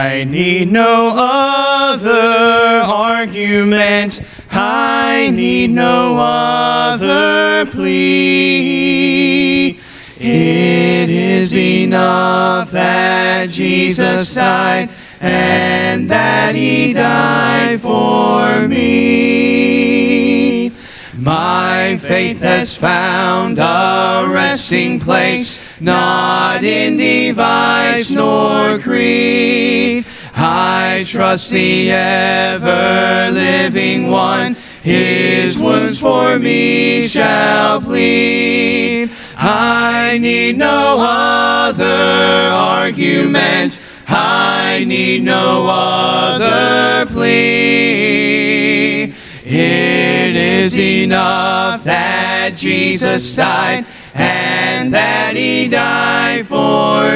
I need no other argument, I need no other plea. It is enough that Jesus died, and that He died for me. My faith has found a resting place, not in device nor creed. I trust the ever-living One, His wounds for me shall plead. I need no other argument, I need no other plea. It is enough that Jesus died, and that He died for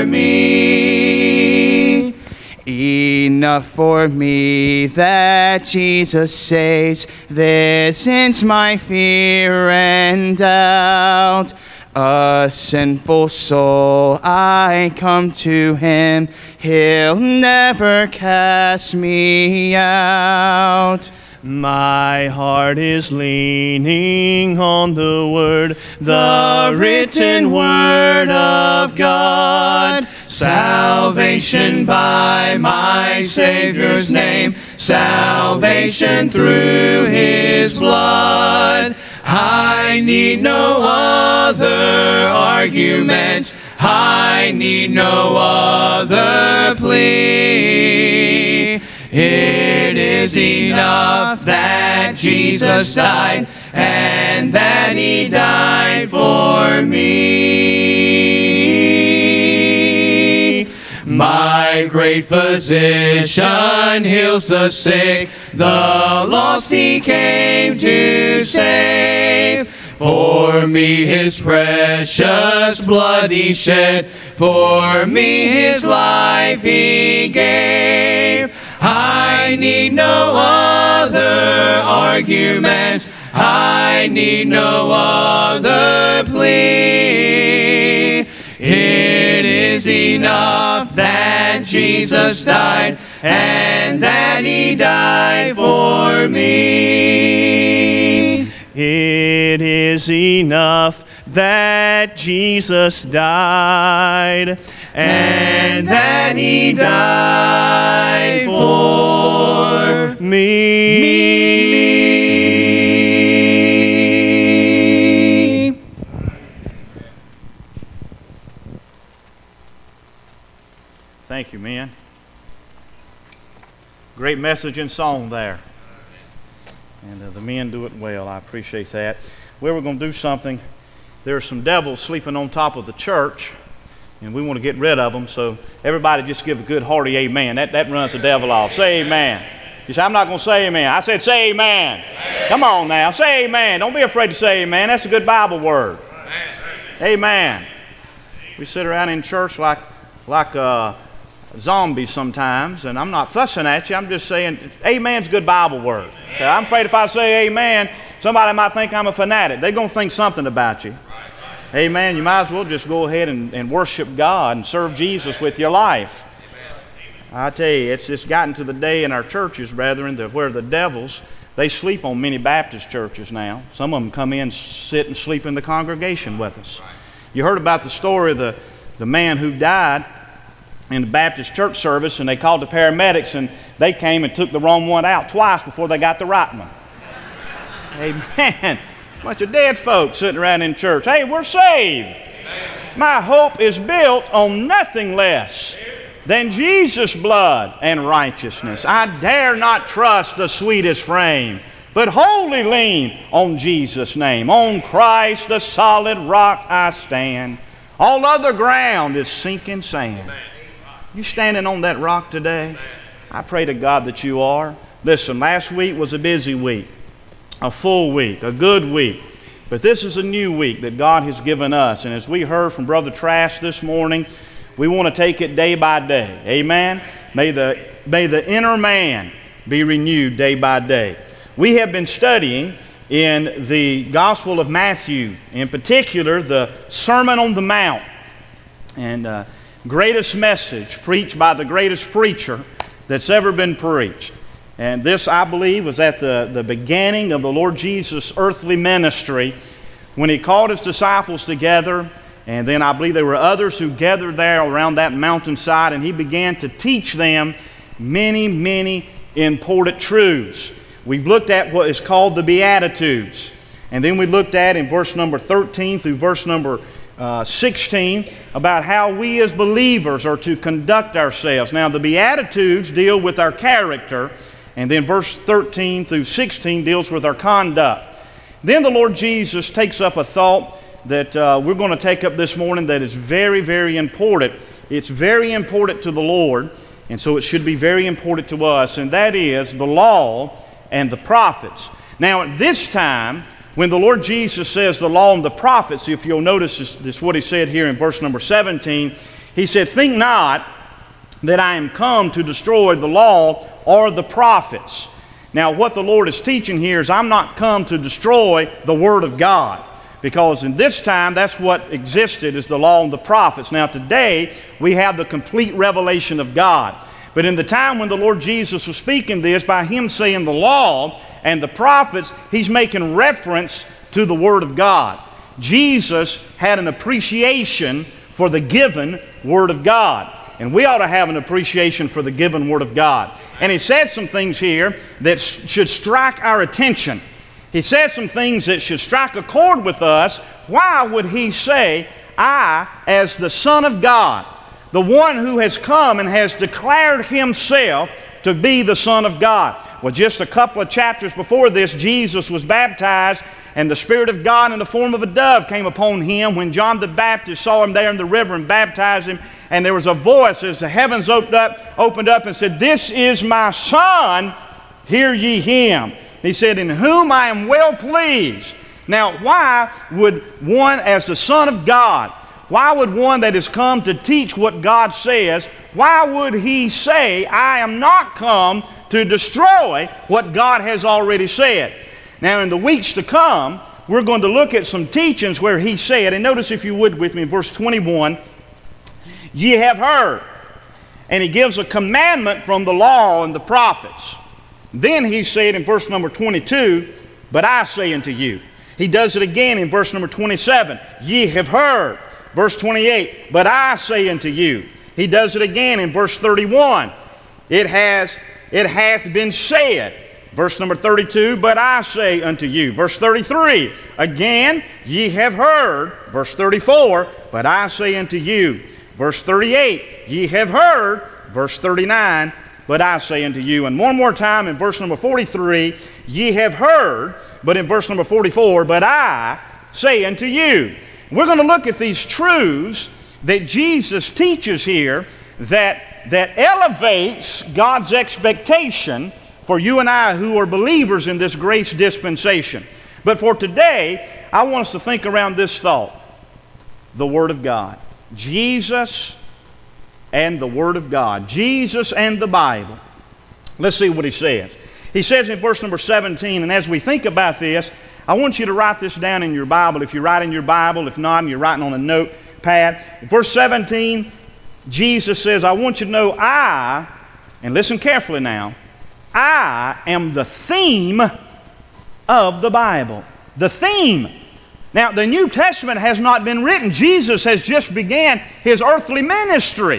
me. Enough for me that Jesus saves, this ends my fear and doubt. A sinful soul, I come to Him, He'll never cast me out. My heart is leaning on the Word, the written Word of God. Salvation by my Savior's name, salvation through His blood. I need no other argument, I need no other plea. It is enough that Jesus died, and that He died for me. My great physician heals the sick, the lost He came to save. For me His precious blood He shed, for me His life He gave. I need no other argument, I need no other plea. It is enough that Jesus died, and that He died for me. It is enough that Jesus died, and that He died for me. Thank you, man. Great message and song there. And the men do it well. I appreciate that. Well, we're going to do something. There are some devils sleeping on top of the church, and we want to get rid of them. So everybody just give a good hearty amen. That runs the devil off. Say amen. You say, I'm not going to say amen. I said say amen. Come on now. Say amen. Don't be afraid to say amen. That's a good Bible word. Amen. We sit around in church like zombies sometimes, and I'm not fussing at you. I'm just saying amen's a good Bible word. So I'm afraid if I say amen, somebody might think I'm a fanatic. They're going to think something about you. Amen. You might as well just go ahead and worship God and serve Jesus with your life. I tell you, it's just gotten to the day in our churches, brethren, where the devils, they sleep on many Baptist churches now. Some of them come in, sit and sleep in the congregation with us. You heard about the story of the man who died in the Baptist church service, and they called the paramedics, and they came and took the wrong one out twice before they got the right one. Amen. Bunch of dead folks sitting around in church. Hey, we're saved. My hope is built on nothing less than Jesus' blood and righteousness. I dare not trust the sweetest frame, but wholly lean on Jesus' name. On Christ, the solid rock, I stand. All other ground is sinking sand. You standing on that rock today? I pray to God that you are. Listen, last week was a busy week, a full week, a good week. But this is a new week that God has given us. And as we heard from Brother Trask this morning, we want to take it day by day. Amen? May the inner man be renewed day by day. We have been studying in the Gospel of Matthew, in particular the Sermon on the Mount. And greatest message preached by the greatest preacher that's ever been preached. And this, I believe, was at the beginning of the Lord Jesus' earthly ministry when He called His disciples together. And then I believe there were others who gathered there around that mountainside, and He began to teach them many, many important truths. We've looked at what is called the Beatitudes. And then we looked at in verse number 13 through verse number 16 about how we as believers are to conduct ourselves. Now, the Beatitudes deal with our character, and then verse 13 through 16 deals with our conduct. Then the Lord Jesus takes up a thought that we're going to take up this morning that is very, very important. It's very important to the Lord, and so it should be very important to us, and that is the law and the prophets. Now, at this time, when the Lord Jesus says the law and the prophets, if you'll notice this is what He said here in verse number 17. He said, "Think not that I am come to destroy the law or the prophets." Now, what the Lord is teaching here is I'm not come to destroy the Word of God, because in this time that's what existed, is the law and the prophets. Now, today we have the complete revelation of God. But in the time when the Lord Jesus was speaking this, by Him saying the law and the prophets, He's making reference to the Word of God. Jesus had an appreciation for the given Word of God. And we ought to have an appreciation for the given Word of God. And He said some things here that should strike our attention. He said some things that should strike a chord with us. Why would He say, "I, as the Son of God," the one who has come and has declared Himself to be the Son of God? Well, just a couple of chapters before this, Jesus was baptized, and the Spirit of God in the form of a dove came upon Him when John the Baptist saw Him there in the river and baptized Him. And there was a voice as the heavens opened up and said, "This is my Son, hear ye Him." He said, "In whom I am well pleased." Now, why would one as the Son of God, why would one that has come to teach what God says, why would He say, "I am not come to destroy what God has already said"? Now, in the weeks to come, we're going to look at some teachings where He said, and notice if you would with me in verse 21, "Ye have heard." And He gives a commandment from the law and the prophets. Then He said in verse number 22, "But I say unto you." He does it again in verse number 27, "Ye have heard." Verse 28, "But I say unto you." He does it again in verse 31, It hath been said. Verse number 32, "But I say unto you." Verse 33, again, "Ye have heard." Verse 34, "But I say unto you." Verse 38, "Ye have heard." Verse 39, "But I say unto you." And one more time in verse number 43, "Ye have heard." But in verse number 44, "But I say unto you." We're going to look at these truths that Jesus teaches here that elevates God's expectation for you and I who are believers in this grace dispensation. But for today, I want us to think around this thought: the Word of God. Jesus and the Word of God. Jesus and the Bible. Let's see what He says. He says in verse number 17, and as we think about this, I want you to write this down in your Bible. If you're writing your Bible, if not, and you're writing on a notepad. Verse 17, Jesus says, "I want you to know and listen carefully now, I am the theme of the Bible." The theme. Now, the New Testament has not been written. Jesus has just began His earthly ministry.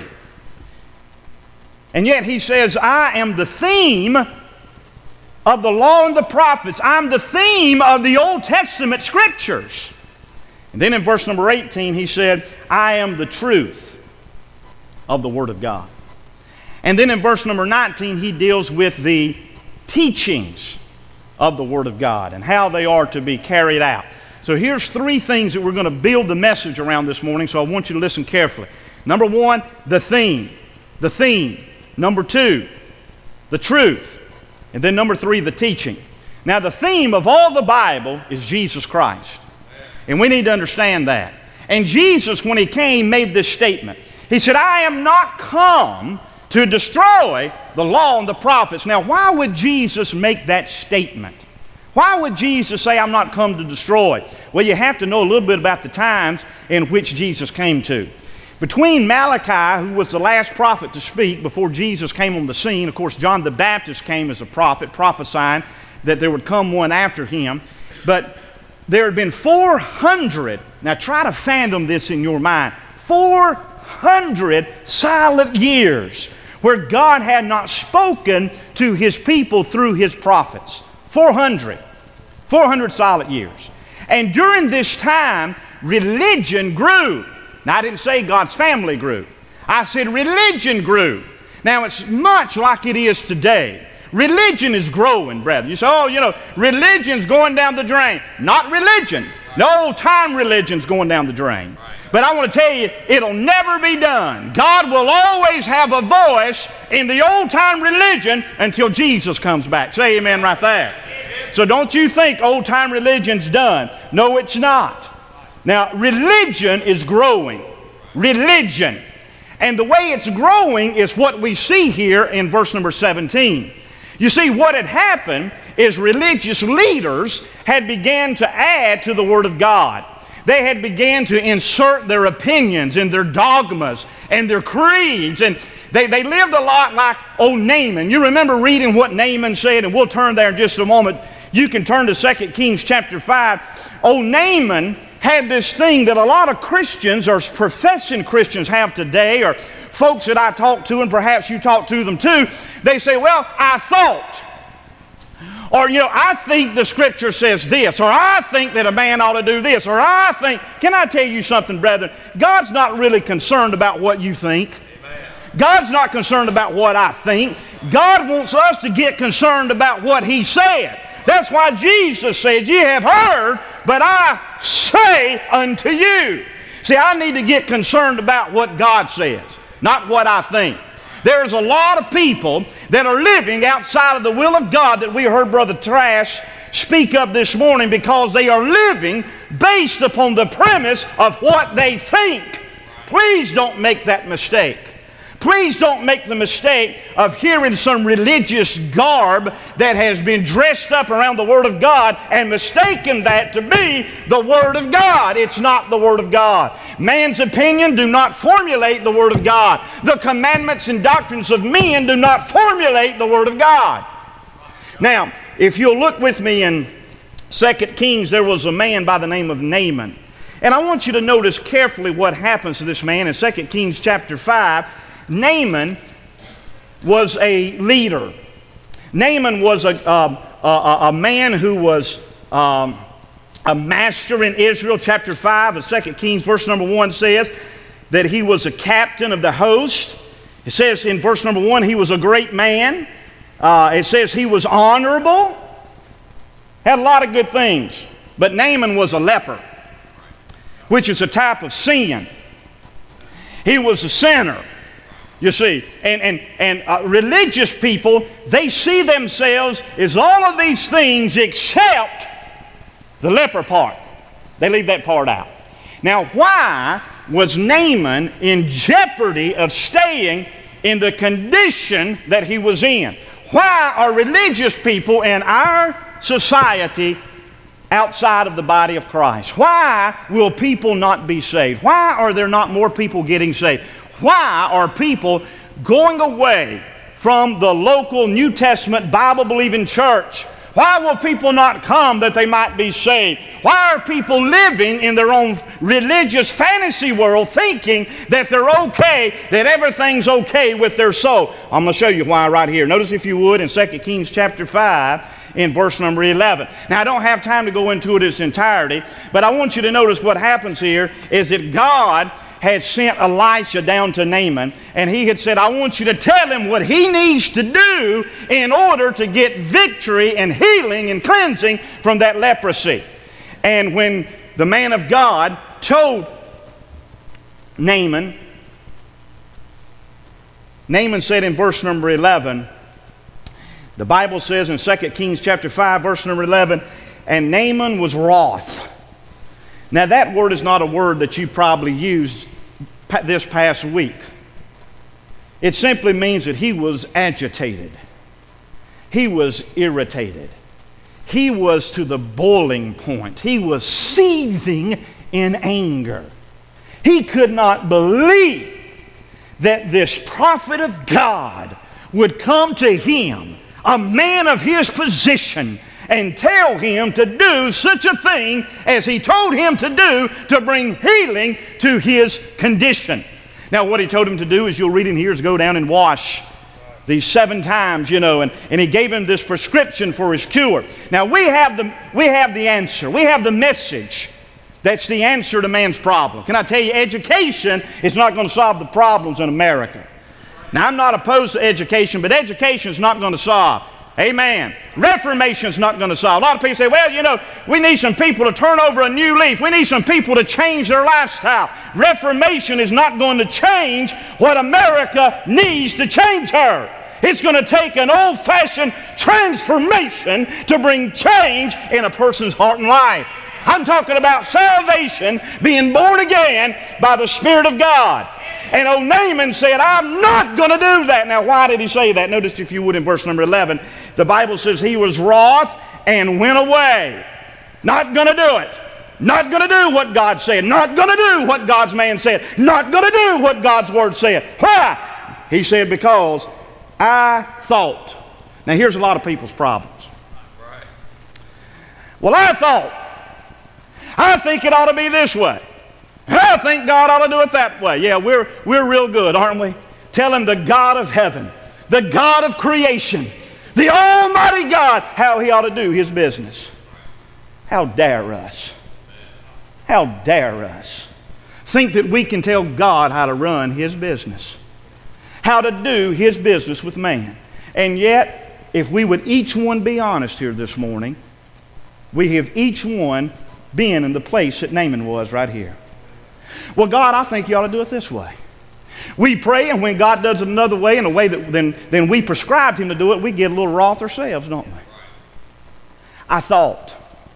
And yet He says, "I am the theme of the law and the prophets." I'm the theme of the Old Testament Scriptures. And then in verse number 18, He said, "I am the truth of the Word of God." And then in verse number 19, He deals with the teachings of the Word of God and how they are to be carried out. So here's three things that we're going to build the message around this morning, so I want you to listen carefully. Number one, the theme. The theme. Number two, the truth. And then number three, the teaching. Now, the theme of all the Bible is Jesus Christ. And we need to understand that. And Jesus, when He came, made this statement. He said, "I am not come to destroy the law and the prophets." Now, why would Jesus make that statement? Why would Jesus say, "I'm not come to destroy"? Well, you have to know a little bit about the times in which Jesus came to. Between Malachi, who was the last prophet to speak before Jesus came on the scene, of course, John the Baptist came as a prophet, prophesying that there would come one after him. But there had been 400, now try to fathom this in your mind, 400 silent years where God had not spoken to his people through his prophets. 400 silent years. And during this time, religion grew. Now, I didn't say God's family grew. I said religion grew. Now, it's much like it is today. Religion is growing, brethren. You say, oh, religion's going down the drain. Not religion. No old-time religion's going down the drain. But I want to tell you, it'll never be done. God will always have a voice in the old-time religion until Jesus comes back. Say amen right there. So don't you think old-time religion's done. No, it's not. Now, religion is growing. Religion. And the way it's growing is what we see here in verse number 17. You see, what had happened is religious leaders had began to add to the Word of God. They had began to insert their opinions and their dogmas and their creeds. And they lived a lot like old Naaman. You remember reading what Naaman said, and we'll turn there in just a moment. You can turn to 2 Kings chapter 5. Old Naaman had this thing that a lot of Christians or professing Christians have today, or folks that I talk to, and perhaps you talk to them too. They say, well, I thought. Or, I think the Scripture says this, or I think that a man ought to do this, or I think. Can I tell you something, brethren? God's not really concerned about what you think. God's not concerned about what I think. God wants us to get concerned about what He said. That's why Jesus said, ye have heard, but I say unto you. See, I need to get concerned about what God says, not what I think. There's a lot of people that are living outside of the will of God that we heard Brother Trash speak of this morning, because they are living based upon the premise of what they think. Please don't make that mistake. Please don't make the mistake of hearing some religious garb that has been dressed up around the Word of God and mistaken that to be the Word of God. It's not the Word of God. Man's opinion do not formulate the Word of God. The commandments and doctrines of men do not formulate the Word of God. Now, if you'll look with me in 2 Kings, there was a man by the name of Naaman. And I want you to notice carefully what happens to this man in 2 Kings chapter 5. Naaman was a leader. Naaman was a man who was a master in Israel. Chapter 5 of 2 Kings, verse number 1 says that he was a captain of the host. It says in verse number 1, he was a great man. It says he was honorable. Had a lot of good things. But Naaman was a leper, which is a type of sin. He was a sinner. You see, and religious people, they see themselves as all of these things except the leper part. They leave that part out. Now, why was Naaman in jeopardy of staying in the condition that he was in? Why are religious people in our society outside of the body of Christ? Why will people not be saved? Why are there not more people getting saved? Why are people going away from the local New Testament Bible-believing church? Why will people not come that they might be saved? Why are people living in their own religious fantasy world thinking that they're okay, that everything's okay with their soul? I'm going to show you why right here. Notice, if you would, in 2 Kings chapter 5, in verse number 11. Now, I don't have time to go into it in its entirety, but I want you to notice what happens here is that God had sent Elisha down to Naaman, and he had said, I want you to tell him what he needs to do in order to get victory and healing and cleansing from that leprosy. And when the man of God told Naaman said in verse number 11, the Bible says in 2 Kings chapter 5, verse number 11, and Naaman was wroth. Now, that word is not a word that you probably used this past week. It simply means that he was agitated. He was irritated. He was to the boiling point. He was seething in anger. He could not believe that this prophet of God would come to him, a man of his position, and tell him to do such a thing as he told him to do to bring healing to his condition. Now, what he told him to do, as you'll read in here, is go down and wash these 7 times, and he gave him this prescription for his cure. Now, we have the answer. We have the message. That's the answer to man's problem. Can I tell you, education is not going to solve the problems in America. Now, I'm not opposed to education, but education is not going to solve. Amen. Reformation is not going to solve. A lot of people say, well, we need some people to turn over a new leaf. We need some people to change their lifestyle. Reformation is not going to change what America needs to change her. It's going to take an old-fashioned transformation to bring change in a person's heart and life. I'm talking about salvation, being born again by the Spirit of God. And old Naaman said, I'm not going to do that. Now, why did he say that? Notice, if you would, in verse number 11, the Bible says he was wroth and went away. Not going to do it. Not going to do what God said. Not going to do what God's man said. Not going to do what God's word said. Why? He said, because I thought. Now, here's a lot of people's problems. Well, I think it ought to be this way. I think God ought to do it that way. Yeah, we're real good, aren't we? Telling the God of heaven, the God of creation, the Almighty God, how He ought to do His business. How dare us? How dare us think that we can tell God how to run His business, how to do His business with man. And yet, if we would each one be honest here this morning, we have each one been in the place that Naaman was right here. Well, God, I think you ought to do it this way. We pray, and when God does it another way, in a way that then we prescribed Him to do it, we get a little wroth ourselves, don't we? I thought.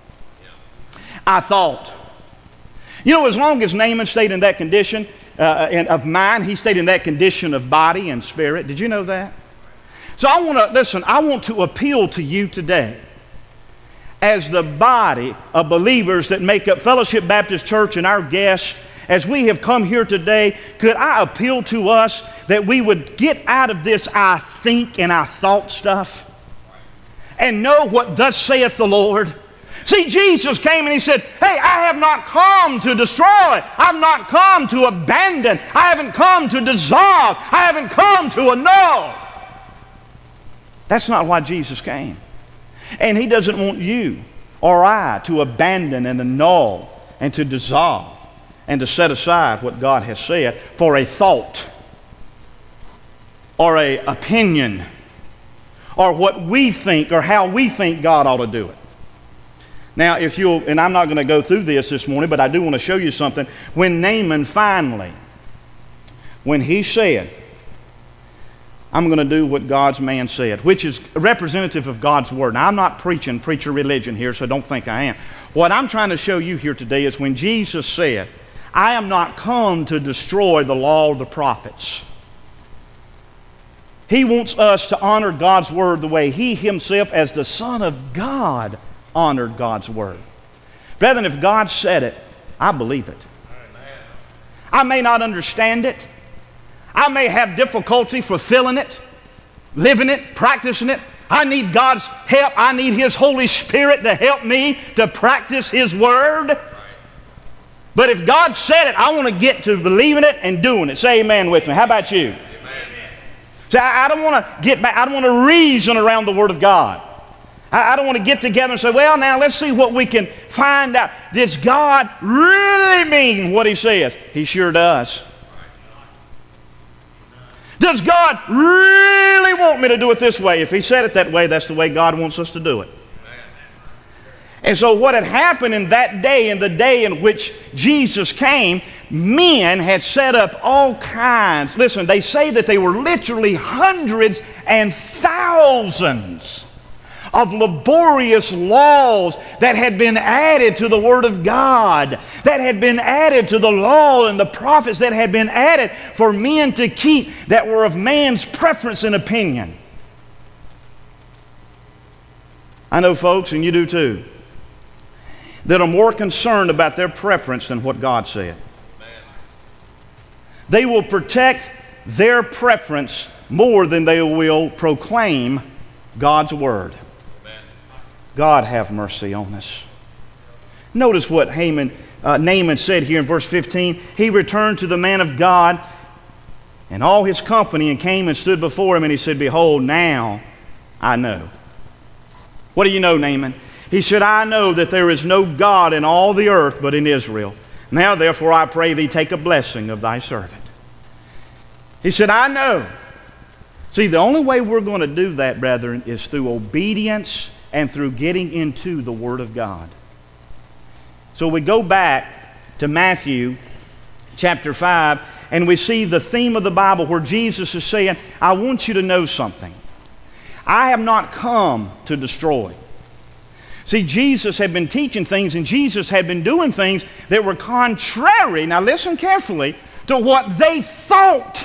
As long as Naaman stayed in that condition of mind, he stayed in that condition of body and spirit. Did you know that? So I want to appeal to you today as the body of believers that make up Fellowship Baptist Church and our guests. As we have come here today, could I appeal to us that we would get out of this I think and I thought stuff and know what thus saith the Lord? See, Jesus came and He said, hey, I have not come to destroy. I've not come to abandon. I haven't come to dissolve. I haven't come to annul. That's not why Jesus came. And He doesn't want you or I to abandon and annul and to dissolve and to set aside what God has said for a thought or an opinion or what we think or how we think God ought to do it. Now, and I'm not going to go through this morning, but I do want to show you something. When Naaman finally, when he said, I'm going to do what God's man said, which is representative of God's word. Now, I'm not preaching preacher religion here, so don't think I am. What I'm trying to show you here today is when Jesus said, I am not come to destroy the law of the prophets. He wants us to honor God's word the way He Himself, as the Son of God, honored God's word. Brethren, if God said it, I believe it. I may not understand it. I may have difficulty fulfilling it, living it, practicing it. I need God's help. I need His Holy Spirit to help me to practice His word. But if God said it, I want to get to believing it and doing it. Say amen with me. How about you? Amen. See, I don't want to get back. I don't want to reason around the Word of God. I don't want to get together and say, well, now let's see what we can find out. Does God really mean what He says? He sure does. Does God really want me to do it this way? If He said it that way, that's the way God wants us to do it. And so what had happened in that day, in the day in which Jesus came, men had set up all kinds. Listen, they say that they were literally hundreds and thousands of laborious laws that had been added to the Word of God, that had been added to the law and the prophets, that had been added for men to keep, that were of man's preference and opinion. I know folks, and you do too, that are more concerned about their preference than what God said. They will protect their preference more than they will proclaim God's word. God have mercy on us. Notice what Naaman said here in verse 15. He returned to the man of God and all his company and came and stood before him, and he said, "Behold, now I know." What do you know, Naaman? He said, "I know that there is no God in all the earth but in Israel. Now therefore I pray thee, take a blessing of thy servant." He said, "I know." See, the only way we're going to do that, brethren, is through obedience and through getting into the Word of God. So we go back to Matthew chapter 5, and we see the theme of the Bible where Jesus is saying, I want you to know something. I have not come to destroy. See, Jesus had been teaching things, and Jesus had been doing things that were contrary, now listen carefully, to what they thought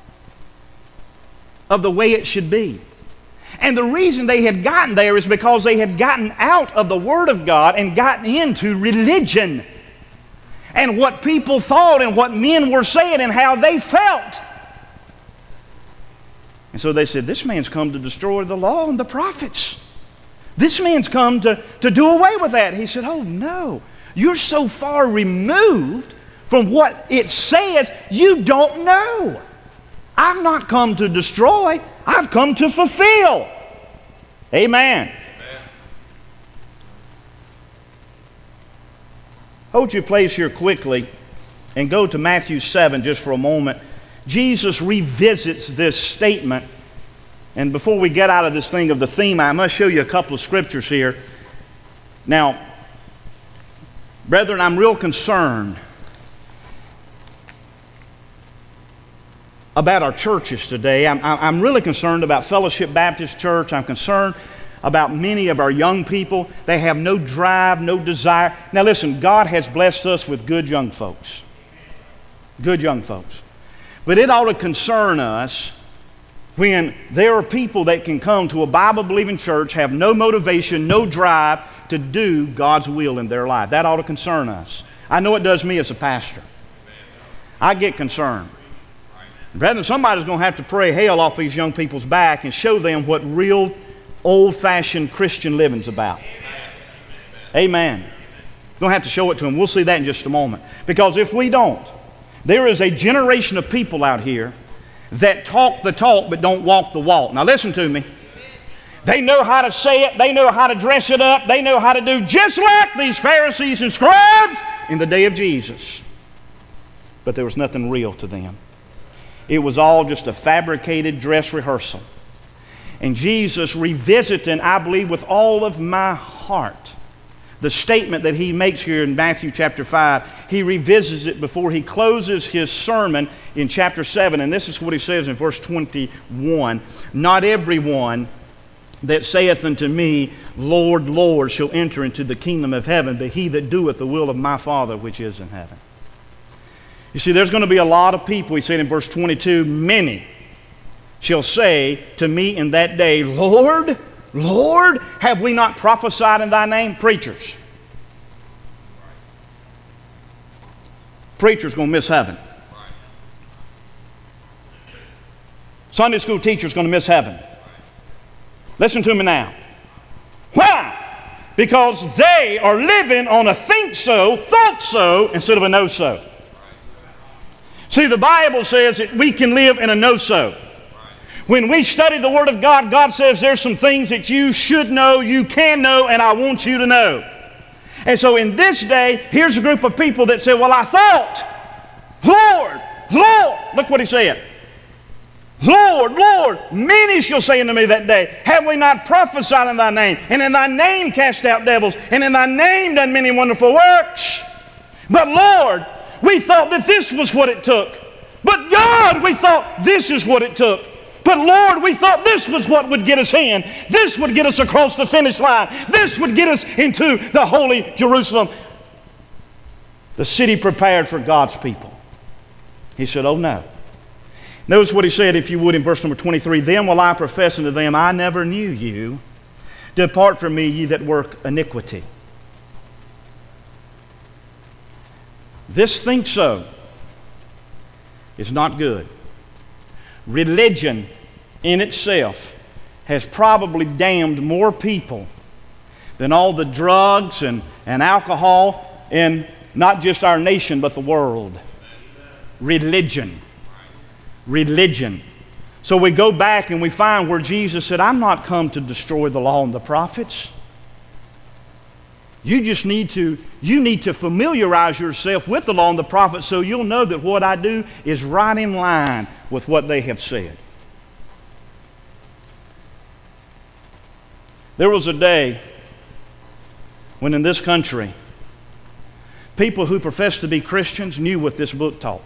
of the way it should be. And the reason they had gotten there is because they had gotten out of the Word of God and gotten into religion and what people thought and what men were saying and how they felt. And so they said, this man's come to destroy the law and the prophets. This man's come to do away with that. He said, oh no, you're so far removed from what it says, you don't know. I've not come to destroy, I've come to fulfill. Amen. Hold your place here quickly and go to Matthew 7 just for a moment. Jesus revisits this statement. And before we get out of this thing of the theme, I must show you a couple of scriptures here. Now, brethren, I'm real concerned about our churches today. I'm really concerned about Fellowship Baptist Church. I'm concerned about many of our young people. They have no drive, no desire. Now listen, God has blessed us with good young folks. Good young folks. But it ought to concern us when there are people that can come to a Bible-believing church, have no motivation, no drive to do God's will in their life. That ought to concern us. I know it does me as a pastor. I get concerned. Brethren, somebody's going to have to pray hell off these young people's back and show them what real old-fashioned Christian living's about. Amen. Going to have to show it to them. We'll see that in just a moment. Because if we don't, there is a generation of people out here that talk the talk but don't walk the walk. Now listen to me. They know how to say it. They know how to dress it up. They know how to do just like these Pharisees and scribes in the day of Jesus. But there was nothing real to them. It was all just a fabricated dress rehearsal. And Jesus revisiting, I believe with all of my heart, the statement that he makes here in Matthew chapter 5. He revisits it before he closes his sermon in chapter 7. And this is what he says in verse 21. Not everyone that saith unto me, Lord, Lord, shall enter into the kingdom of heaven, but he that doeth the will of my Father which is in heaven. You see, there's going to be a lot of people, he said in verse 22, many shall say to me in that day, Lord, Lord, have we not prophesied in thy name? Preachers. Preachers going to miss heaven. Sunday school teachers going to miss heaven. Listen to me now. Why? Because they are living on a think so, thought so, instead of a know so. See, the Bible says that we can live in a know so. When we study the Word of God, God says there's some things that you should know, you can know, and I want you to know. And so in this day, here's a group of people that say, well, I thought, Lord, Lord, look what he said. Lord, Lord, many shall say unto me that day, have we not prophesied in thy name, and in thy name cast out devils, and in thy name done many wonderful works? But Lord, we thought that this was what it took. But God, we thought this is what it took. But Lord, we thought this was what would get us in. This would get us across the finish line. This would get us into the holy Jerusalem. The city prepared for God's people. He said, oh no. Notice what he said, if you would, in verse number 23. Then will I profess unto them, I never knew you. Depart from me, ye that work iniquity. This think so is not good. Religion in itself has probably damned more people than all the drugs and alcohol in not just our nation but the world. Religion. Religion. So we go back and we find where Jesus said, I'm not come to destroy the law and the prophets. You need to familiarize yourself with the law and the prophets so you'll know that what I do is right in line with what they have said. There was a day when in this country, people who professed to be Christians knew what this book taught.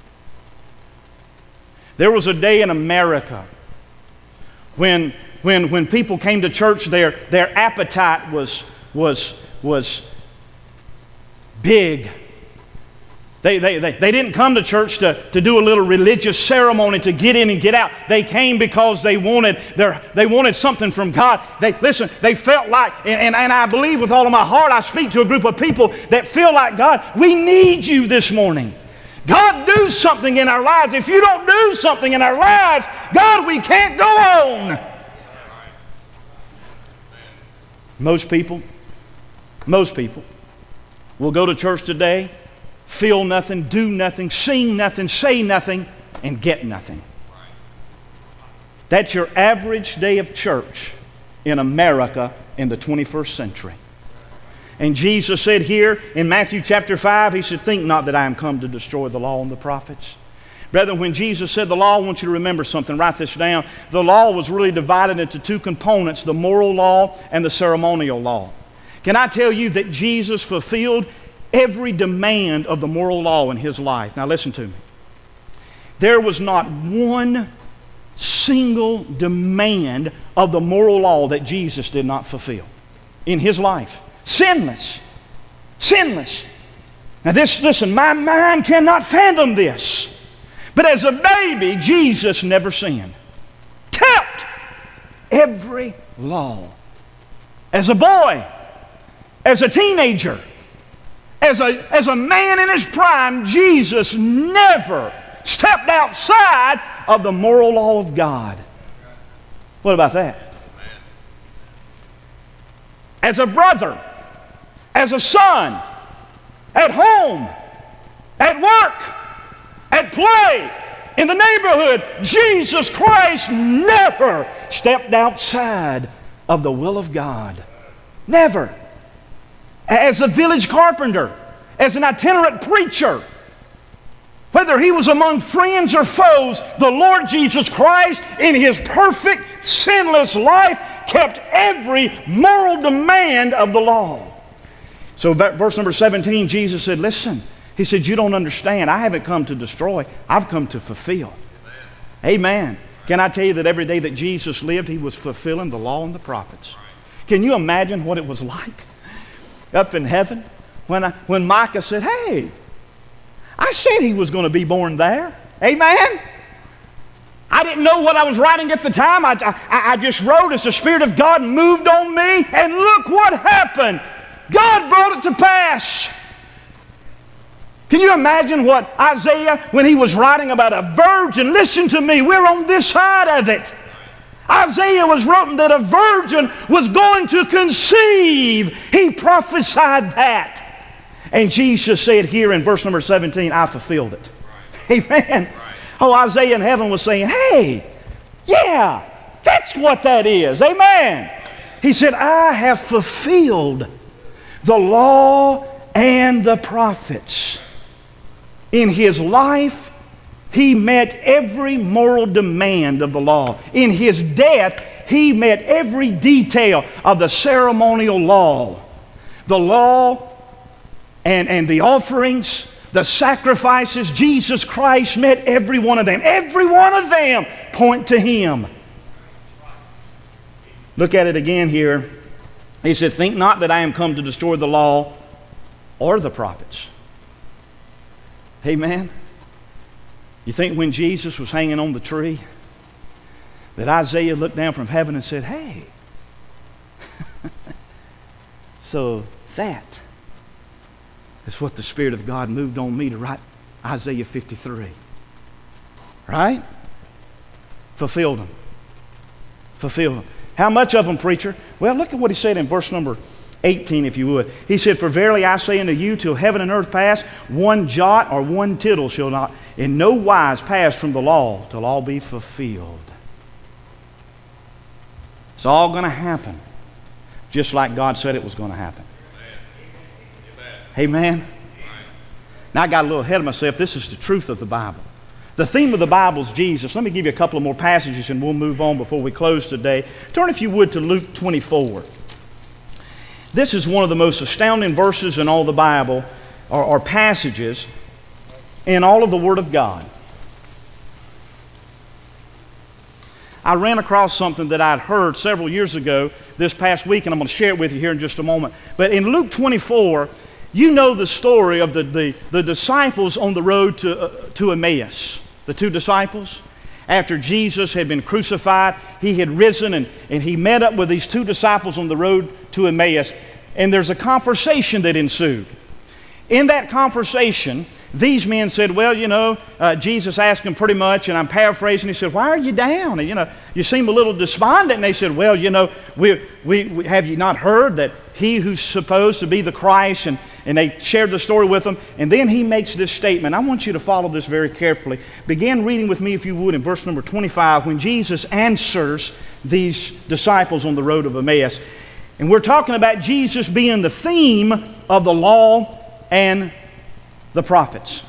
There was a day in America when people came to church, their appetite was big. They didn't come to church to do a little religious ceremony to get in and get out. They came because they wanted something from God. They felt like, and I believe with all of my heart, I speak to a group of people that feel like, God, we need you this morning. God, do something in our lives. If you don't do something in our lives, God, we can't go on. Most people will go to church today, feel nothing, do nothing, sing nothing, say nothing, and get nothing. That's your average day of church in America in the 21st century. And Jesus said here in Matthew chapter 5, He said, think not that I am come to destroy the law and the prophets. Brethren, when Jesus said the law, I want you to remember something. Write this down. The law was really divided into two components, the moral law and the ceremonial law. Can I tell you that Jesus fulfilled every demand of the moral law in His life? Now listen to me. There was not one single demand of the moral law that Jesus did not fulfill in His life. Sinless. Sinless. Now listen, my mind cannot fathom this. But as a baby, Jesus never sinned. Kept every law. As a boy, as a teenager, as a man in his prime, Jesus never stepped outside of the moral law of God. What about that? As a brother, as a son, at home, at work, at play, in the neighborhood, Jesus Christ never stepped outside of the will of God. Never. As a village carpenter, as an itinerant preacher, whether he was among friends or foes, the Lord Jesus Christ, in His perfect, sinless life, kept every moral demand of the law. So verse number 17, Jesus said, listen, He said, you don't understand. I haven't come to destroy. I've come to fulfill. Amen. Can I tell you that every day that Jesus lived, He was fulfilling the law and the prophets? Can you imagine what it was like up in heaven when Micah said, hey, I said he was going to be born there. Amen. I didn't know what I was writing at the time. I just wrote as the Spirit of God moved on me, and look what happened. God brought it to pass. Can you imagine what Isaiah, when he was writing about a virgin, listen to me, we're on this side of it. Isaiah was writing that a virgin was going to conceive. He prophesied that. And Jesus said here in verse number 17, I fulfilled it. Right. Amen. Right. Oh, Isaiah in heaven was saying, hey, yeah, that's what that is. Amen. He said, I have fulfilled the law and the prophets. In His life, He met every moral demand of the law. In His death, He met every detail of the ceremonial law. The law and the offerings, the sacrifices, Jesus Christ met every one of them. Every one of them point to Him. Look at it again here. He said, think not that I am come to destroy the law or the prophets. Amen. You think when Jesus was hanging on the tree that Isaiah looked down from heaven and said, hey, so that is what the Spirit of God moved on me to write Isaiah 53. Right? Fulfilled them. Fulfilled them. How much of them, preacher? Well, look at what he said in verse number 18, if you would. He said, "For verily I say unto you, till heaven and earth pass, one jot or one tittle shall not in no wise pass from the law till all be fulfilled." It's all going to happen just like God said it was going to happen. Amen. Amen. Now I got a little ahead of myself. This is the truth of the Bible. The theme of the Bible is Jesus. Let me give you a couple of more passages and we'll move on before we close today. Turn, if you would, to Luke 24. This is one of the most astounding verses in all the Bible, or passages in all of the Word of God. I ran across something that I'd heard several years ago this past week, and I'm going to share it with you here in just a moment. But in Luke 24, you know the story of the disciples on the road to Emmaus. The two disciples. After Jesus had been crucified, he had risen and he met up with these two disciples on the road to Emmaus. And there's a conversation that ensued. In that conversation, these men said, well, you know, Jesus asked them pretty much, and I'm paraphrasing, he said, "Why are you down? And, you know, you seem a little despondent." And they said, "Well, you know, we have you not heard that he who's supposed to be the Christ?" And they shared the story with them. And then he makes this statement. I want you to follow this very carefully. Begin reading with me, if you would, in verse number 25, when Jesus answers these disciples on the road of Emmaus. And we're talking about Jesus being the theme of the law and the prophets.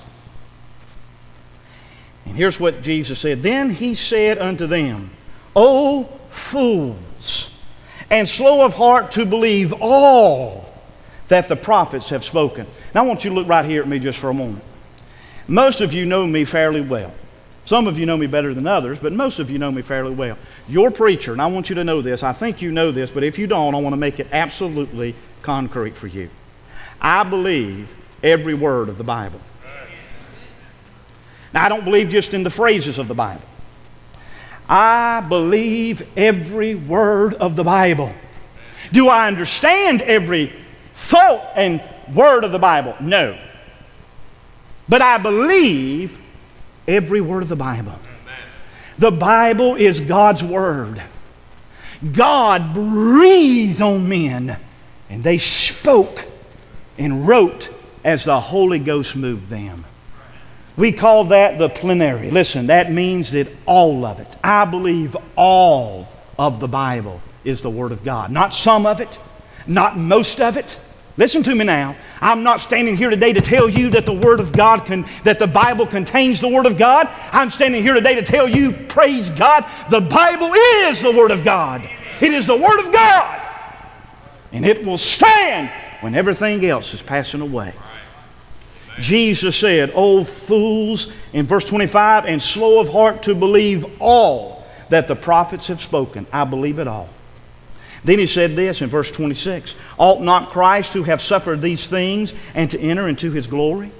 And here's what Jesus said. "Then he said unto them, O fools, and slow of heart to believe all that the prophets have spoken." Now I want you to look right here at me just for a moment. Most of you know me fairly well. Some of you know me better than others, but most of you know me fairly well. Your preacher, and I want you to know this, I think you know this, but if you don't, I want to make it absolutely concrete for you. I believe every word of the Bible. Now, I don't believe just in the phrases of the Bible. I believe every word of the Bible. Do I understand every thought and word of the Bible? No. But I believe every word of the Bible. The Bible is God's Word. God breathed on men, and they spoke and wrote as the Holy Ghost moved them. We call that the plenary. Listen, that means that all of it, I believe all of the Bible is the Word of God. Not some of it, not most of it. Listen to me now. I'm not standing here today to tell you that the Word of God that the Bible contains the Word of God. I'm standing here today to tell you, praise God, the Bible is the Word of God. It is the Word of God. And it will stand when everything else is passing away. Jesus said, "O fools," in verse 25, "and slow of heart to believe all that the prophets have spoken." I believe it all. Then he said this in verse 26, "Ought not Christ to have suffered these things and to enter into his glory?"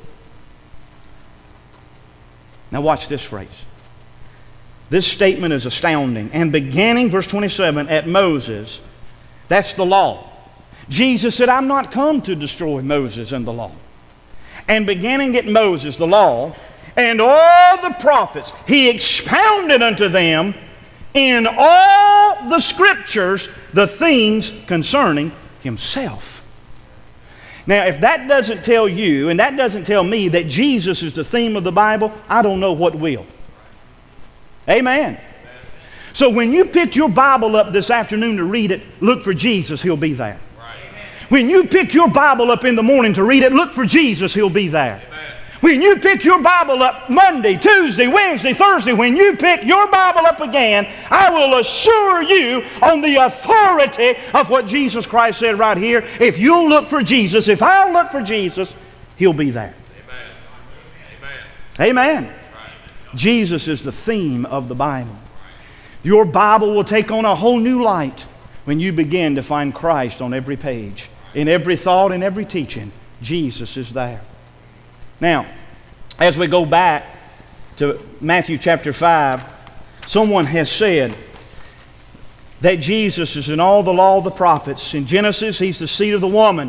Now watch this phrase. This statement is astounding. "And beginning," verse 27, "at Moses," that's the law. Jesus said, "I'm not come to destroy Moses and the law." "And beginning at Moses, the law, and all the prophets, he expounded unto them in all the scriptures the things concerning himself." Now, if that doesn't tell you, and that doesn't tell me that Jesus is the theme of the Bible, I don't know what will. Amen. So when you pick your Bible up this afternoon to read it, look for Jesus, he'll be there. When you pick your Bible up in the morning to read it, look for Jesus, he'll be there. When you pick your Bible up Monday, Tuesday, Wednesday, Thursday, when you pick your Bible up again, I will assure you on the authority of what Jesus Christ said right here, if you'll look for Jesus, if I'll look for Jesus, he'll be there. Amen. Amen. Jesus is the theme of the Bible. Your Bible will take on a whole new light when you begin to find Christ on every page. In every thought, in every teaching, Jesus is there. Now, as we go back to Matthew chapter 5, someone has said that Jesus is in all the law of the prophets. In Genesis, he's the seed of the woman.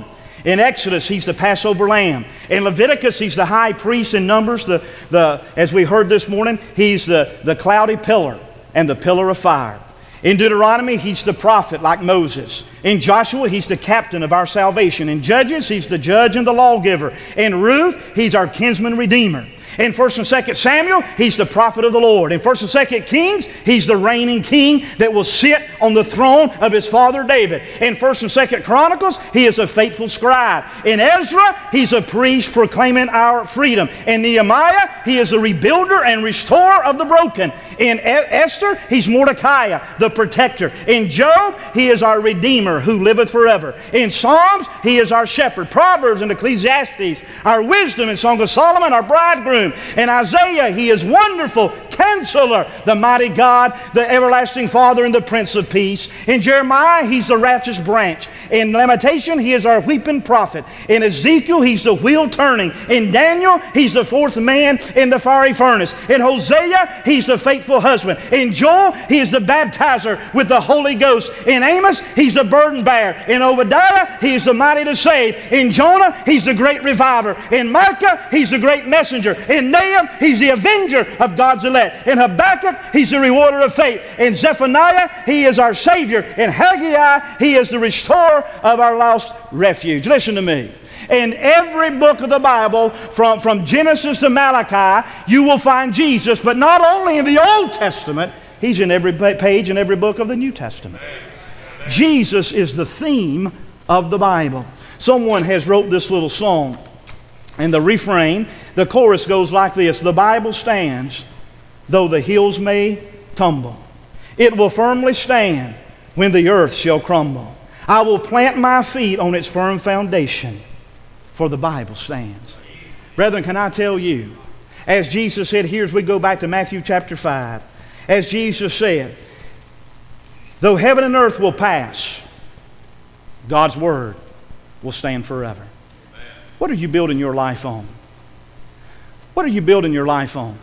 In Exodus, He's the Passover lamb. In Leviticus, He's the high priest. In Numbers, as we heard this morning, He's the cloudy pillar and the pillar of fire. In Deuteronomy, He's the prophet like Moses. In Joshua, He's the captain of our salvation. In Judges, He's the judge and the lawgiver. In Ruth, He's our kinsman redeemer. In 1 and 2 Samuel, He's the prophet of the Lord. In 1 and 2 Kings, He's the reigning king that will sit on the throne of his father David. In 1 and 2 Chronicles, He is a faithful scribe. In Ezra, He's a priest proclaiming our freedom. In Nehemiah, He is a rebuilder and restorer of the broken. In Esther, He's Mordecai, the protector. In Job, He is our redeemer who liveth forever. In Psalms, He is our shepherd. Proverbs and Ecclesiastes, our wisdom. In Song of Solomon, our bridegroom. In Isaiah, He is wonderful Counselor, the mighty God, the everlasting Father, and the Prince of Peace. In Jeremiah, He's the righteous branch. In Lamentation, He is our weeping prophet. In Ezekiel, He's the wheel turning. In Daniel, He's the fourth man in the fiery furnace. In Hosea, He's the faithful husband. In Joel, He is the baptizer with the Holy Ghost. In Amos, He's the burden bearer. In Obadiah, He is the mighty to save. In Jonah, He's the great reviver. In Micah, He's the great messenger. In Nahum, He's the avenger of God's elect. In Habakkuk, He's the rewarder of faith. In Zephaniah, He is our Savior. In Haggai, He is the restorer of our lost refuge. Listen to me. In every book of the Bible, from Genesis to Malachi, you will find Jesus, but not only in the Old Testament, He's in every page in every book of the New Testament. Jesus is the theme of the Bible. Someone has wrote this little song, and the refrain, the chorus goes like this: the Bible stands, though the hills may tumble. It will firmly stand when the earth shall crumble. I will plant my feet on its firm foundation, for the Bible stands. Brethren, can I tell you, as Jesus said here, as we go back to Matthew chapter 5, as Jesus said, though heaven and earth will pass, God's Word will stand forever. What are you building your life on? What are you building your life on?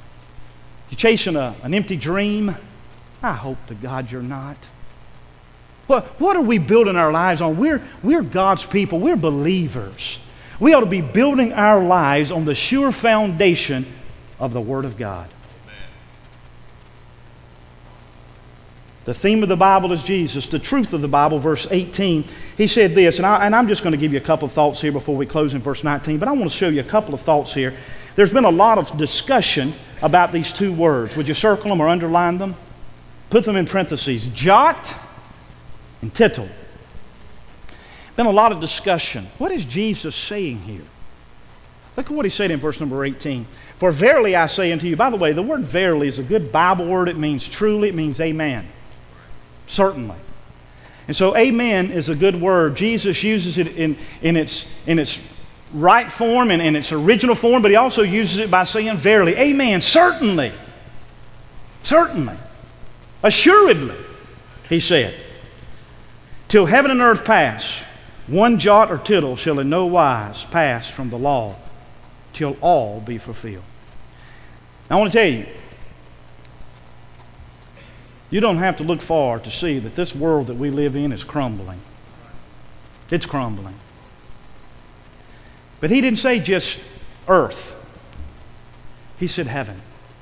You chasing an empty dream? I hope to God you're not. What are we building our lives on? We're God's people. We're believers. We ought to be building our lives on the sure foundation of the Word of God. The theme of the Bible is Jesus. The truth of the Bible, verse 18, he said this, and I'm just going to give you a couple of thoughts here before we close in verse 19, but I want to show you a couple of thoughts here. There's been a lot of discussion about these two words. Would you circle them or underline them? Put them in parentheses. Jot and tittle. Been a lot of discussion. What is Jesus saying here? Look at what he said in verse number 18. For verily I say unto you, by the way, the word verily is a good Bible word. It means truly. It means amen. Certainly. And so amen is a good word. Jesus uses it in its right form and in its original form, but he also uses it by saying verily. Amen. Certainly. Certainly. Assuredly, he said. Till heaven and earth pass, one jot or tittle shall in no wise pass from the law till all be fulfilled. Now, I want to tell you, you don't have to look far to see that this world that we live in is crumbling. It's crumbling. But he didn't say just earth. He said heaven.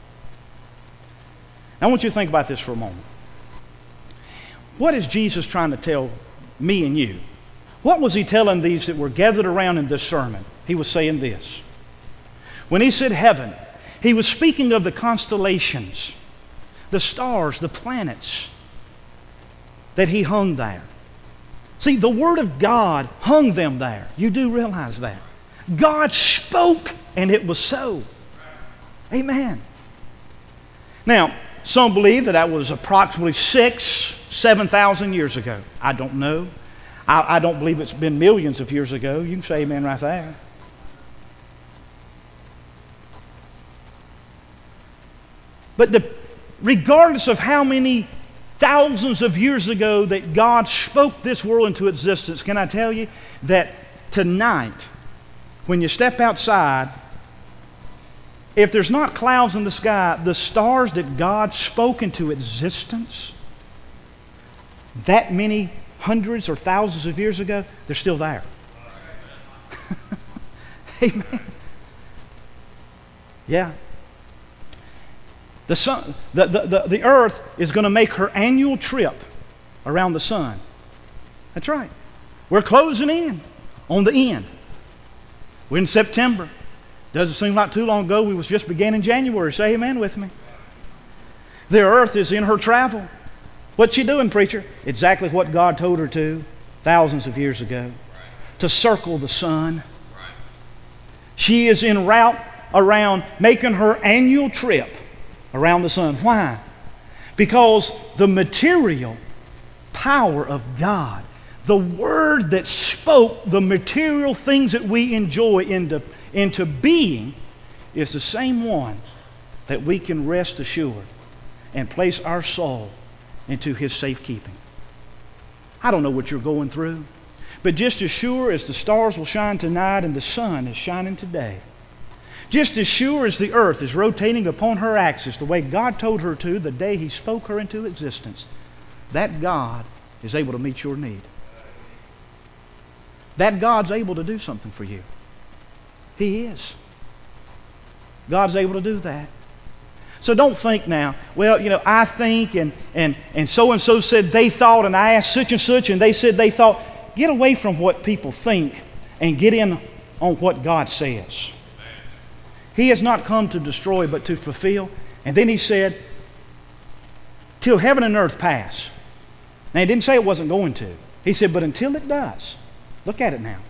Now, I want you to think about this for a moment. What is Jesus trying to tell me and you? What was he telling these that were gathered around in this sermon? He was saying this. When he said heaven, he was speaking of the constellations, the stars, the planets that he hung there. See, the Word of God hung them there. You do realize that. God spoke and it was so. Amen. Now, some believe that was approximately 7,000 years ago. I don't know. I don't believe it's been millions of years ago. You can say amen right there. But regardless of how many thousands of years ago that God spoke this world into existence, can I tell you that tonight, when you step outside, if there's not clouds in the sky, the stars that God spoke into existence that many hundreds or thousands of years ago, they're still there. Amen. Yeah. The sun, the earth is going to make her annual trip around the sun. That's right. We're closing in on the end. We're in September. Doesn't seem like too long ago. We was just beginning January. Say amen with me. The earth is in her travel. What's she doing, preacher? Exactly what God told her to thousands of years ago. To circle the sun. She is en route around making her annual trip around the sun. Why? Because the material power of God, the Word that spoke the material things that we enjoy into being, is the same one that we can rest assured and place our soul into His safekeeping. I don't know what you're going through, but just as sure as the stars will shine tonight and the sun is shining today, just as sure as the earth is rotating upon her axis the way God told her to the day He spoke her into existence, that God is able to meet your need. That God's able to do something for you. He is. God's able to do that. So don't think now, well, I think and so said they thought, and I asked such and such and they said they thought. Get away from what people think and get in on what God says. He has not come to destroy but to fulfill. And then He said, till heaven and earth pass. Now He didn't say it wasn't going to. He said, but until it does, look at it now.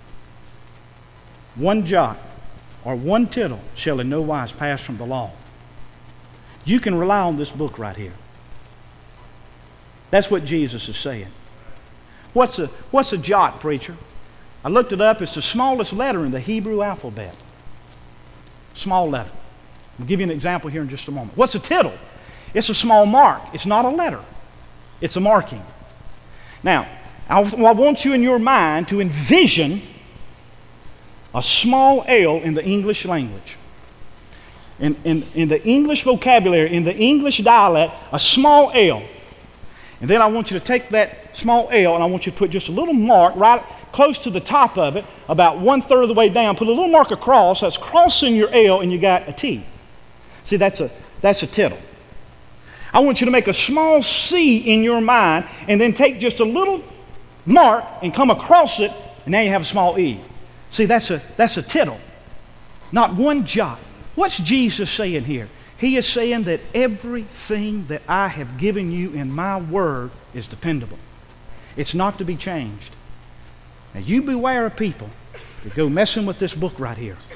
One jot or one tittle shall in no wise pass from the law. You can rely on this book right here. That's what Jesus is saying. What's a jot, preacher? I looked it up. It's the smallest letter in the Hebrew alphabet. Small letter. I'll give you an example here in just a moment. What's a tittle? It's a small mark. It's not a letter. It's a marking. Now, I want you in your mind to envision a small L in the English language. In the English vocabulary, in the English dialect, a small L. And then I want you to take that small L and I want you to put just a little mark right close to the top of it, about 1/3 of the way down. Put a little mark across. That's crossing your L and you got a T. See, that's a tittle. I want you to make a small C in your mind and then take just a little mark and come across it, and now you have a small E. See, that's a tittle. Not one jot. What's Jesus saying here? He is saying that everything that I have given you in my word is dependable. It's not to be changed. Now you beware of people that go messing with this book right here.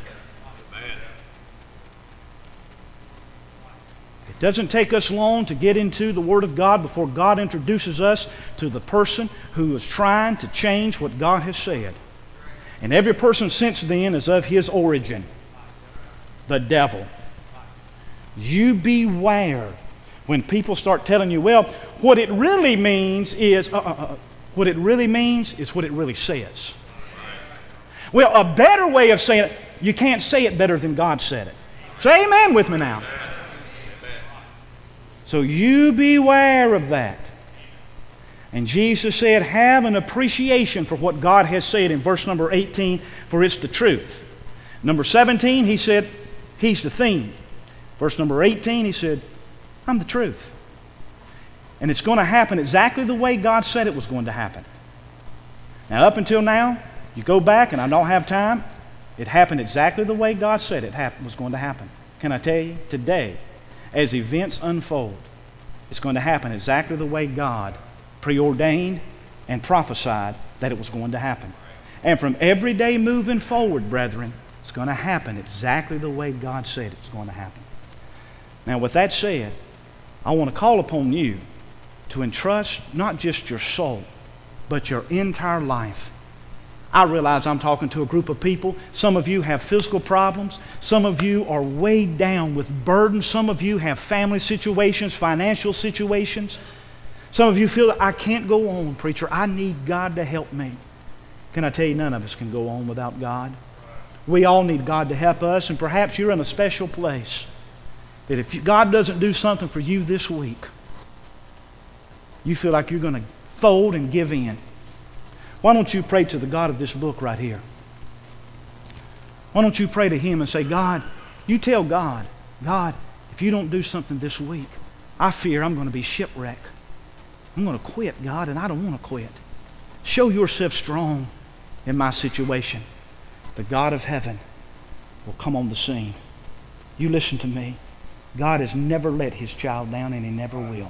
It doesn't take us long to get into the Word of God before God introduces us to the person who is trying to change what God has said. And every person since then is of his origin. The devil. You beware when people start telling you, well, what it really means is, what it really means is what it really says. Well, a better way of saying it, you can't say it better than God said it. Say amen with me now. So you beware of that. And Jesus said, have an appreciation for what God has said in verse number 18, for it's the truth. Number 17, He said, He's the theme. Verse number 18, He said, I'm the truth. And it's going to happen exactly the way God said it was going to happen. Now, up until now, you go back, and I don't have time, it happened exactly the way God said it was going to happen. Can I tell you? Today, as events unfold, it's going to happen exactly the way God preordained and prophesied that it was going to happen. And from every day moving forward, brethren, it's going to happen exactly the way God said it's going to happen. Now, with that said, I want to call upon you to entrust not just your soul, but your entire life. I realize I'm talking to a group of people. Some of you have physical problems. Some of you are weighed down with burdens. Some of you have family situations, financial situations. Some of you feel that I can't go on, preacher. I need God to help me. Can I tell you, none of us can go on without God. We all need God to help us, and perhaps you're in a special place that if God doesn't do something for you this week, you feel like you're going to fold and give in. Why don't you pray to the God of this book right here? Why don't you pray to Him and say, God, you tell God, God, if you don't do something this week, I fear I'm going to be shipwrecked. I'm going to quit, God, and I don't want to quit. Show yourself strong in my situation. The God of heaven will come on the scene. You listen to me. God has never let His child down, and He never will.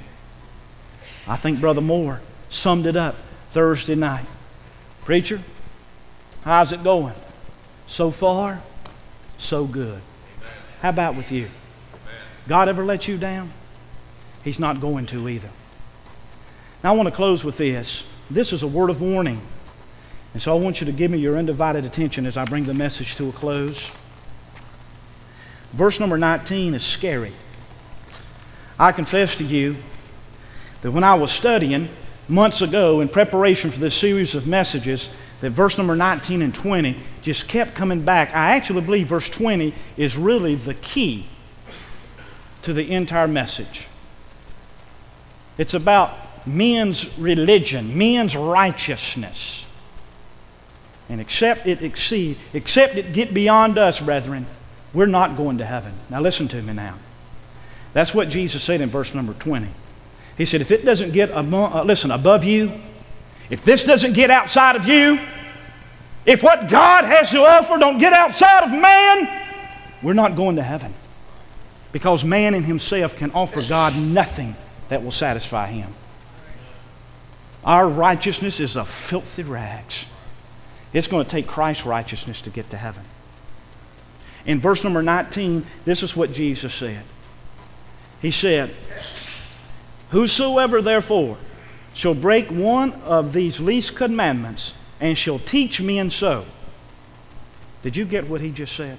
I think Brother Moore summed it up Thursday night. Preacher, how's it going? So far, so good. How about with you? God ever let you down? He's not going to either. Now I want to close with this. This is a word of warning. And so I want you to give me your undivided attention as I bring the message to a close. Verse number 19 is scary. I confess to you that when I was studying months ago in preparation for this series of messages, that verse number 19 and 20 just kept coming back. I actually believe verse 20 is really the key to the entire message. It's about men's religion, men's righteousness. And except it get beyond us, brethren, we're not going to heaven. Now listen to me now. That's what Jesus said in verse number 20. He said, if it doesn't get above you, if this doesn't get outside of you, if what God has to offer don't get outside of man, we're not going to heaven. Because man in himself can offer God nothing that will satisfy Him. Our righteousness is a filthy rags. It's going to take Christ's righteousness to get to heaven. In verse number 19, this is what Jesus said. He said, whosoever therefore shall break one of these least commandments and shall teach men so. Did you get what he just said?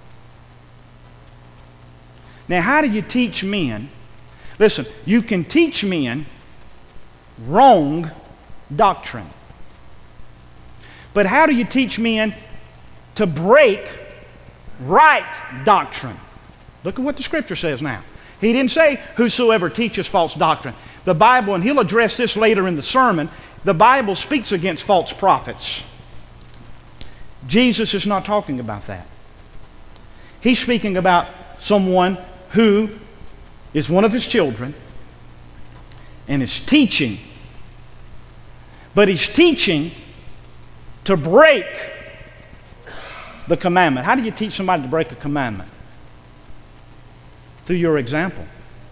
Now, how do you teach men? Listen, you can teach men wrong doctrine. But how do you teach men to break right doctrine? Look at what the Scripture says now. He didn't say, whosoever teaches false doctrine. The Bible, and he'll address this later in the sermon, the Bible speaks against false prophets. Jesus is not talking about that. He's speaking about someone who is one of His children and is teaching. But he's teaching to break the commandment. How do you teach somebody to break a commandment? Through your example.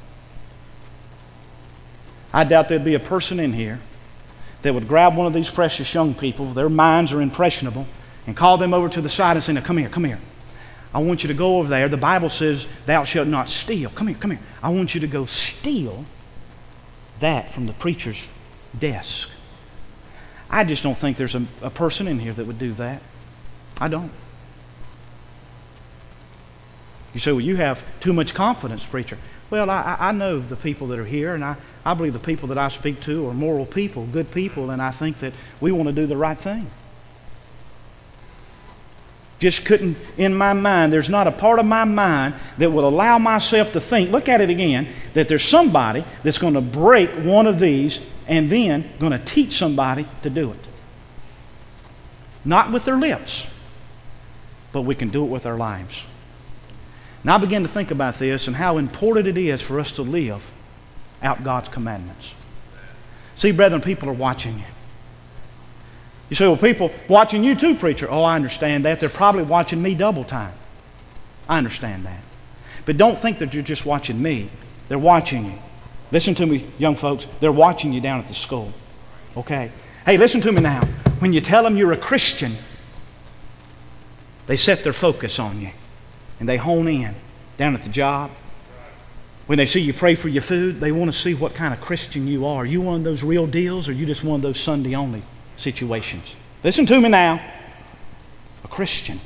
I doubt there'd be a person in here that would grab one of these precious young people, their minds are impressionable, and call them over to the side and say, now come here. I want you to go over there. The Bible says, thou shalt not steal. Come here. I want you to go steal that from the preacher's desk. I just don't think there's a person in here that would do that. I don't. You say, well, you have too much confidence, preacher. Well, I know the people that are here, and I believe the people that I speak to are moral people, good people, and I think that we want to do the right thing. Just couldn't, in my mind, there's not a part of my mind that will allow myself to think, look at it again, that there's somebody that's going to break one of these and then going to teach somebody to do it. Not with their lips, but we can do it with our lives. Now I begin to think about this and how important it is for us to live out God's commandments. See, brethren, people are watching you. You say, well, people watching you too, preacher. Oh, I understand that. They're probably watching me double time. I understand that. But don't think that you're just watching me. They're watching you. Listen to me, young folks. They're watching you down at the school. Okay? Hey, listen to me now. When you tell them you're a Christian, they set their focus on you. And they hone in down at the job. When they see you pray for your food, they want to see what kind of Christian you are. Are you one of those real deals, or are you just one of those Sunday-only situations? Listen to me now. A Christian.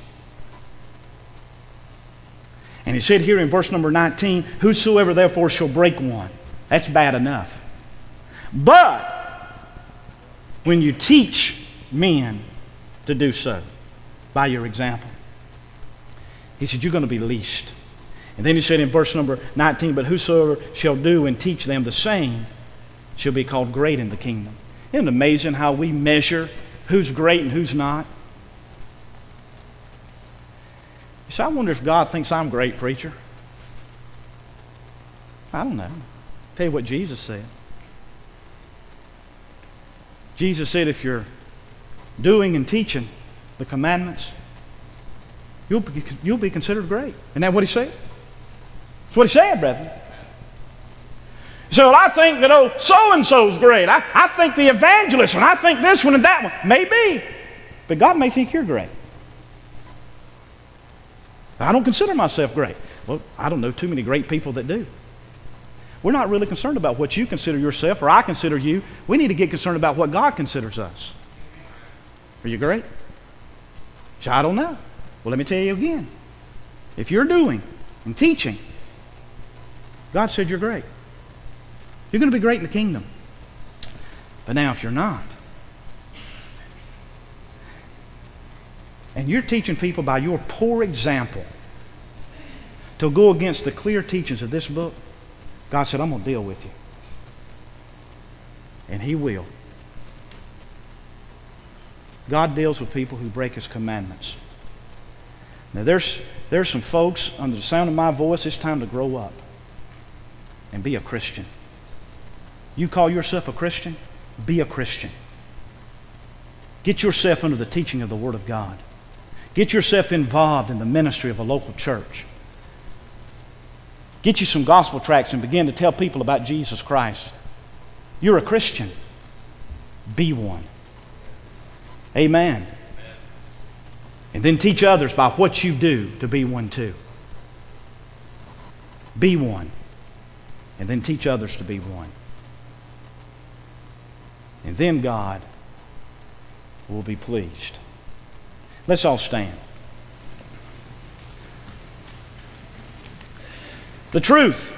And he said here in verse number 19, whosoever therefore shall break one. That's bad enough. But when you teach men to do so by your example, he said, you're going to be least. And then he said in verse number 19, but whosoever shall do and teach them the same shall be called great in the kingdom. Isn't it amazing how we measure who's great and who's not? You say, I wonder if God thinks I'm great, preacher. I don't know. Tell you what Jesus said. Jesus said, if you're doing and teaching the commandments, you'll be considered great. Isn't that what he said? That's what he said, brethren. So I think that so-and-so's great. I think the evangelist, and I think this one and that one. Maybe. But God may think you're great. I don't consider myself great. Well, I don't know too many great people that do. We're not really concerned about what you consider yourself or I consider you. We need to get concerned about what God considers us. Are you great? So I don't know. Well, let me tell you again. If you're doing and teaching, God said you're great. You're going to be great in the kingdom. But now if you're not, and you're teaching people by your poor example to go against the clear teachings of this book, God said, I'm going to deal with you. And He will. God deals with people who break His commandments. Now there's some folks under the sound of my voice, it's time to grow up and be a Christian. You call yourself a Christian? Be a Christian. Get yourself under the teaching of the Word of God. Get yourself involved in the ministry of a local church. Get you some gospel tracts and begin to tell people about Jesus Christ. You're a Christian. Be one. Amen. And then teach others by what you do to be one too. Be one. And then teach others to be one. And then God will be pleased. Let's all stand. The truth,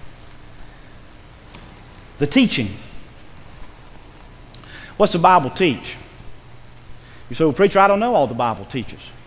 the teaching. What's the Bible teach? You say, well, preacher, I don't know all the Bible teaches.